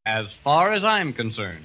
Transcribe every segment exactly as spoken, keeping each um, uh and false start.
as far as I'm concerned.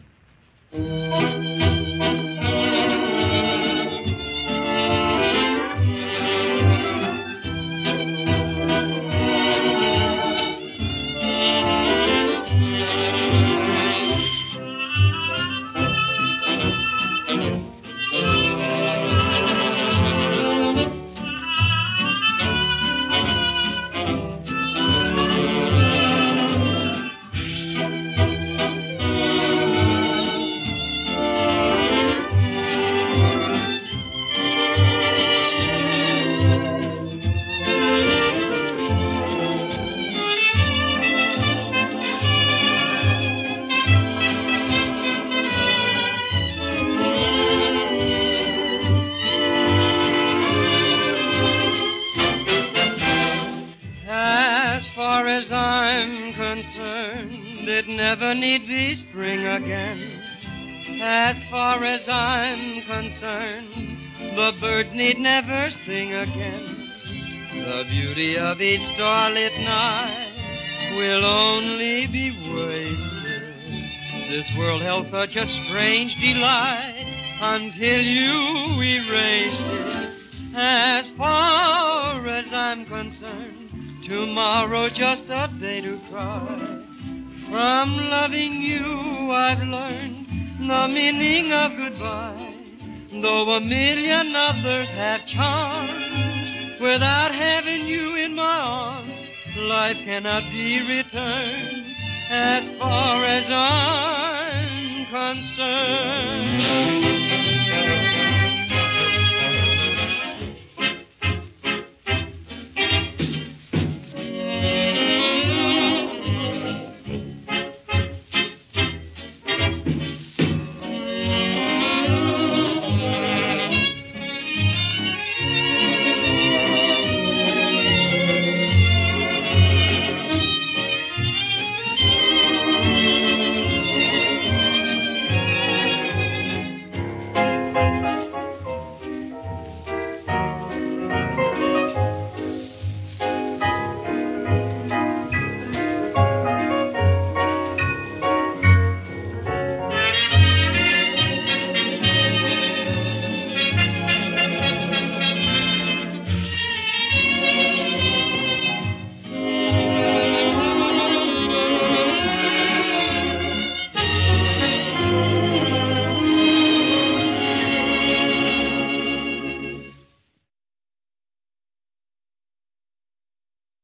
As far as I'm concerned, it never need be spring again. As far as I'm concerned, the birds need never sing again. The beauty of each starlit night will only be wasted. This world held such a strange delight until you erased it. As far as I'm concerned, tomorrow just a day to cry. From loving you I've learned the meaning of goodbye. Though a million others have charms, without having you in my arms, life cannot be returned as far as I'm concerned.